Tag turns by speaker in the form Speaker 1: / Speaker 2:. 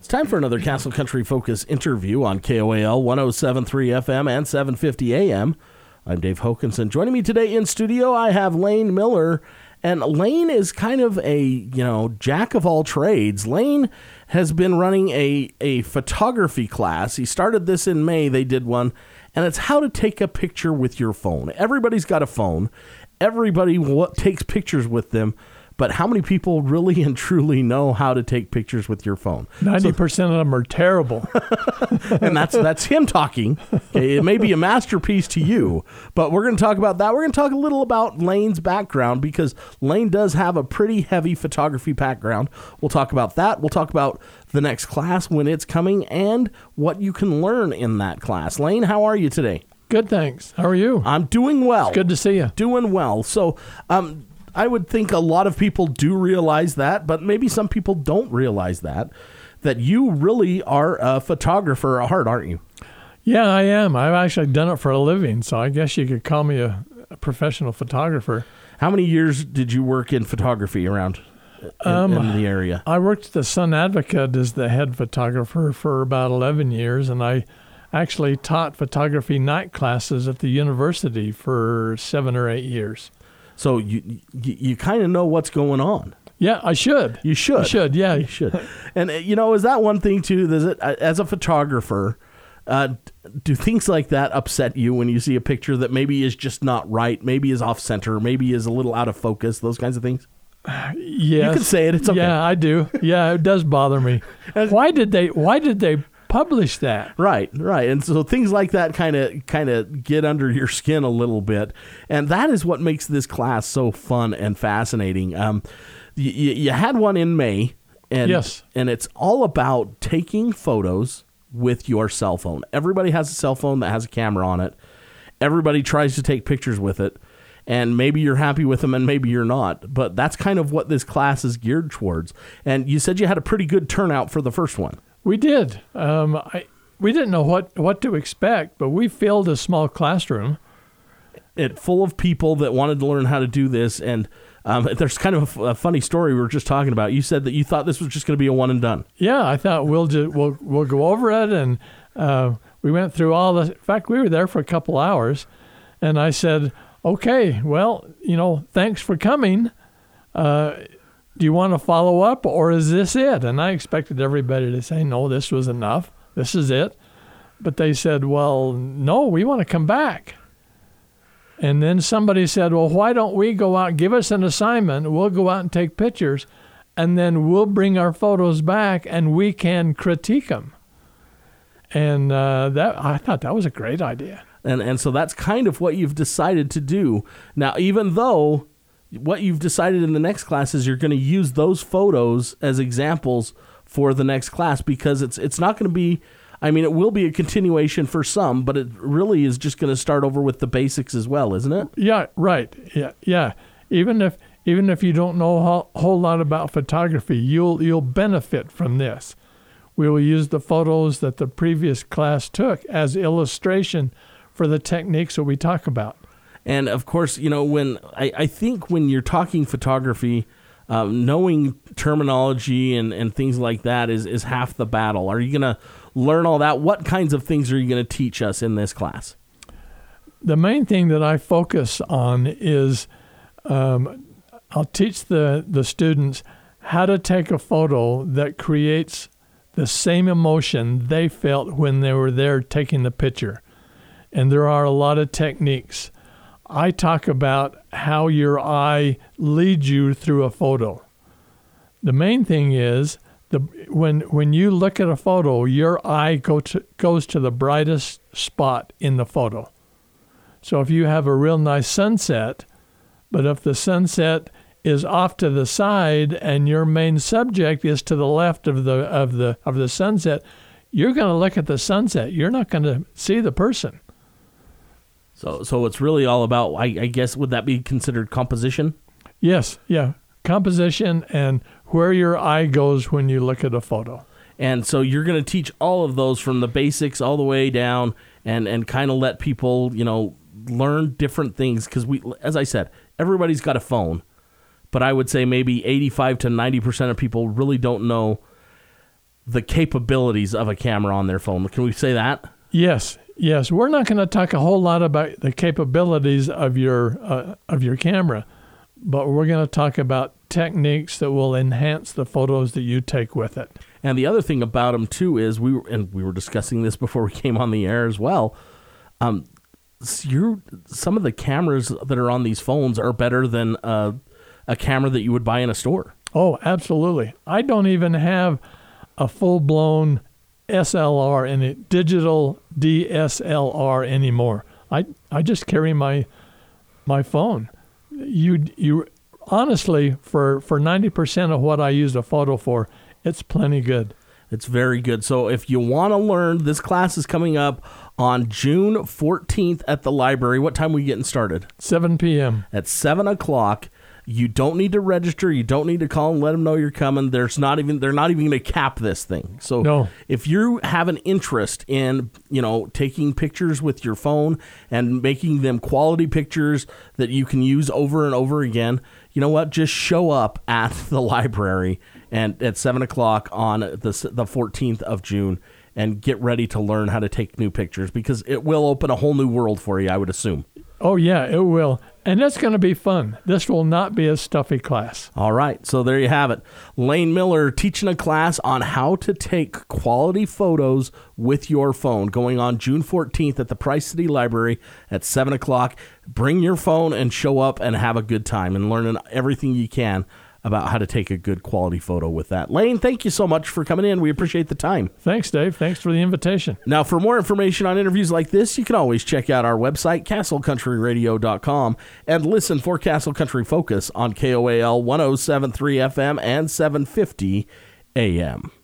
Speaker 1: It's time for another Castle Country Focus interview on KOAL 107.3 FM and 750 AM. I'm Dave Hokanson. Joining me today in studio, I have Lane Miller. And Lane is kind of a, jack of all trades. Lane has been running a photography class. He started this in May. They did one. And it's how to take a picture with your phone. Everybody's got a phone. Everybody takes pictures with them. But how many people really and truly know how to take pictures with your phone?
Speaker 2: 90% of them are terrible.
Speaker 1: And that's him talking. Okay, it may be a masterpiece to you, but we're going to talk about that. We're going to talk a little about Lane's background because Lane does have a pretty heavy photography background. We'll talk about that. We'll talk about the next class when it's coming and what you can learn in that class. Lane, how are you today?
Speaker 2: Good, thanks. How are you?
Speaker 1: I'm doing well.
Speaker 2: It's good to see you.
Speaker 1: Doing well. So, I would think a lot of people do realize that, but maybe some people don't realize that you really are a photographer at heart, aren't you?
Speaker 2: Yeah, I am. I've actually done it for a living, so I guess you could call me a professional photographer.
Speaker 1: How many years did you work in photography around in the area?
Speaker 2: I worked at the Sun Advocate as the head photographer for about 11 years, and I actually taught photography night classes at the university for 7 or 8 years.
Speaker 1: So you kind of know what's going on.
Speaker 2: Yeah, I should.
Speaker 1: You should.
Speaker 2: I should, yeah.
Speaker 1: You should. And, is that one thing, too, as a photographer, do things like that upset you when you see a picture that maybe is just not right, maybe is off-center, maybe is a little out of focus, those kinds of things?
Speaker 2: Yes.
Speaker 1: You can say it. It's okay.
Speaker 2: Yeah, I do. Yeah, it does bother me. Why did they publish that? Right.
Speaker 1: And so things like that kind of get under your skin a little bit, and that is what makes this class so fun and fascinating. You had one in May, and
Speaker 2: yes,
Speaker 1: and it's all about taking photos with your cell phone. Everybody has a cell phone that has a camera on it. Everybody tries to take pictures with it, and maybe you're happy with them and maybe you're not, but that's kind of what this class is geared towards. And you said you had a pretty good turnout for the first one.
Speaker 2: We did. We didn't know what to expect, but we filled a small classroom.
Speaker 1: Full of people that wanted to learn how to do this. And there's kind of a funny story we were just talking about. You said that you thought this was just going to be a one and done.
Speaker 2: Yeah, I thought we'll go over it. And we went through in fact, we were there for a couple hours. And I said, okay, well, thanks for coming. Do you want to follow up, or is this it? And I expected everybody to say, no, this was enough. This is it. But they said, well, no, we want to come back. And then somebody said, well, why don't we go out, give us an assignment, we'll go out and take pictures, and then we'll bring our photos back and we can critique them. And I thought that was a great idea.
Speaker 1: And so that's kind of what you've decided to do. Now, even though what you've decided in the next class is you're going to use those photos as examples for the next class, because it's not going to be, it will be a continuation for some, but it really is just going to start over with the basics as well, isn't it?
Speaker 2: Yeah, right. Yeah. Even if you don't know a whole lot about photography, you'll benefit from this. We will use the photos that the previous class took as illustration for the techniques that we talk about.
Speaker 1: And of course, when I think when you're talking photography, knowing terminology and things like that is half the battle. Are you going to learn all that? What kinds of things are you going to teach us in this class?
Speaker 2: The main thing that I focus on is I'll teach the students how to take a photo that creates the same emotion they felt when they were there taking the picture. And there are a lot of techniques. I talk about how your eye leads you through a photo. The main thing is when you look at a photo, your eye goes to the brightest spot in the photo. So if you have a real nice sunset, but if the sunset is off to the side and your main subject is to the left of the sunset, you're going to look at the sunset. You're not going to see the person.
Speaker 1: So it's really all about, I guess, would that be considered composition?
Speaker 2: Yes, yeah. Composition and where your eye goes when you look at a photo.
Speaker 1: And so you're going to teach all of those from the basics all the way down and kind of let people, learn different things. Because as I said, everybody's got a phone. But I would say maybe 85 to 90% of people really don't know the capabilities of a camera on their phone. Can we say that?
Speaker 2: Yes. We're not going to talk a whole lot about the capabilities of your camera, but we're going to talk about techniques that will enhance the photos that you take with it.
Speaker 1: And the other thing about them too is we were discussing this before we came on the air as well. Some of the cameras that are on these phones are better than a camera that you would buy in a store.
Speaker 2: Oh, absolutely. I don't even have a full-blown SLR in it, digital DSLR anymore. I just carry my phone. You honestly, for 90% of what I use a photo for, it's plenty good.
Speaker 1: It's very good. So if you want to learn, this class is coming up on June 14th at the library. What time are we getting started?
Speaker 2: 7 p.m.
Speaker 1: At 7 o'clock. You don't need to register. You don't need to call and let them know you're coming. They're not even going to cap this thing. So
Speaker 2: no.
Speaker 1: If you have an interest in, taking pictures with your phone and making them quality pictures that you can use over and over again, you know what? Just show up at the library and at 7 o'clock on the 14th of June and get ready to learn how to take new pictures, because it will open a whole new world for you, I would assume.
Speaker 2: Oh, yeah, it will. And it's going to be fun. This will not be a stuffy class.
Speaker 1: All right. So there you have it. Lane Miller teaching a class on how to take quality photos with your phone, going on June 14th at the Price City Library at 7 o'clock. Bring your phone and show up and have a good time and learn everything you can about how to take a good quality photo with that. Lane, thank you so much for coming in. We appreciate the time.
Speaker 2: Thanks, Dave. Thanks for the invitation.
Speaker 1: Now, for more information on interviews like this, you can always check out our website, castlecountryradio.com, and listen for Castle Country Focus on KOAL 107.3 FM and 750 AM.